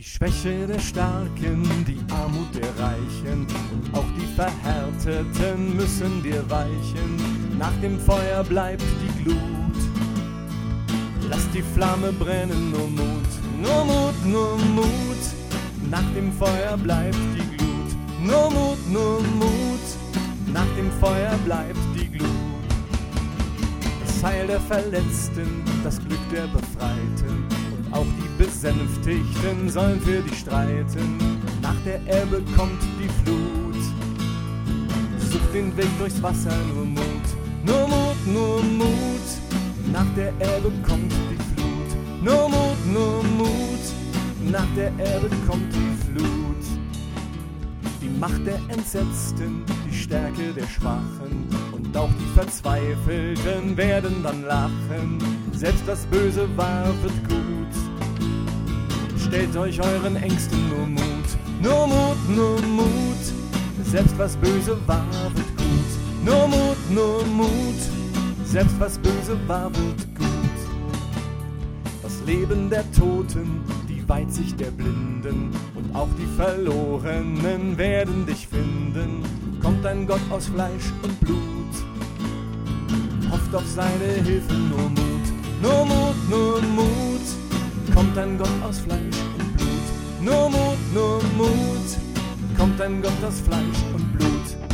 Die Schwäche der Starken, die Armut der Reichen und auch die Verhärteten müssen dir weichen. Nach dem Feuer bleibt die Glut. Lass die Flamme brennen, nur Mut, nur Mut, nur Mut. Nach dem Feuer bleibt die Glut. Nur Mut, nur Mut. Nach dem Feuer bleibt die Glut. Das Heil der Verletzten, das Glück der Befreiten und auch die Besänftigten sollen für dich streiten. Nach der Ebbe kommt die Flut. Such den Weg durchs Wasser, nur Mut, nur Mut, nur Mut. Nach der Ebbe kommt die Flut. Nur Mut, nur Mut. Nach der Ebbe kommt die Flut. Die Macht der Entsetzten, die Stärke der Schwachen und auch die Verzweifelten werden dann lachen. Selbst das Böse war, wird gut. Stellt euch euren Ängsten nur Mut, nur Mut, nur Mut. Selbst was böse war, wird gut. Nur Mut, nur Mut. Selbst was böse war, wird gut. Das Leben der Toten, die Weitsicht der Blinden und auch die Verlorenen werden dich finden. Kommt ein Gott aus Fleisch und Blut, hofft auf seine Hilfe, nur Mut, nur Mut, nur Mut. Kommt ein Gott aus Fleisch und Blut, nur Mut, nur Mut. Kommt ein Gott aus Fleisch und Blut.